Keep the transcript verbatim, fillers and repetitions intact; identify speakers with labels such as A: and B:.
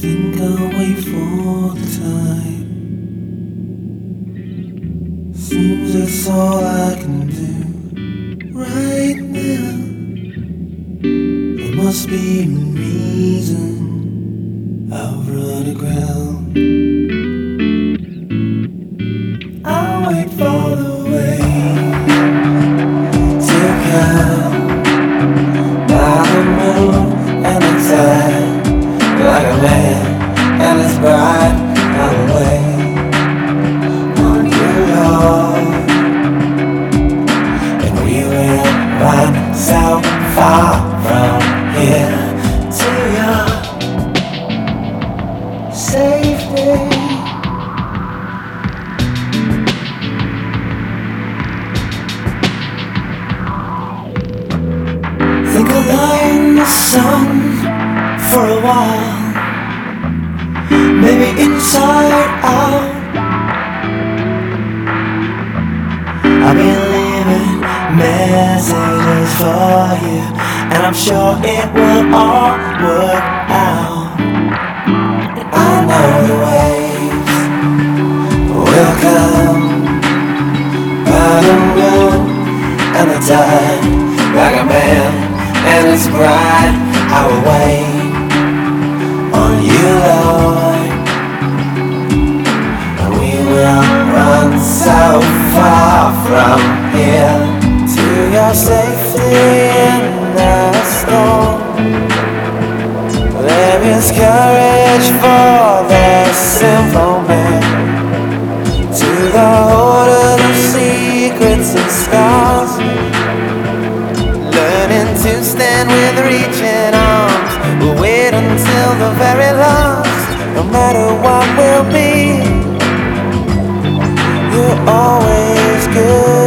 A: think I'll wait for the time. Seems it's all I can do right now. There must be a reason I've run aground. I'll wait for the wave to come by the moon and the tide, like a man and his bride. I'll wait on you, Lord, and we will run so far from here to your safety. Think I'll lie in the sun for a while, maybe inside out. I've been leaving messages for you, and I'm sure it will all work out. I know the waves will come by the moon and the tide, like a man and his bride. I will wait on you, Lord, and we will run so far from here to your safety in the storm. There is courage for the simple man, to the hoarder of secrets and scars, learning to stand with reaching arms. We'll wait until the very last. No matter what will be, you're always good.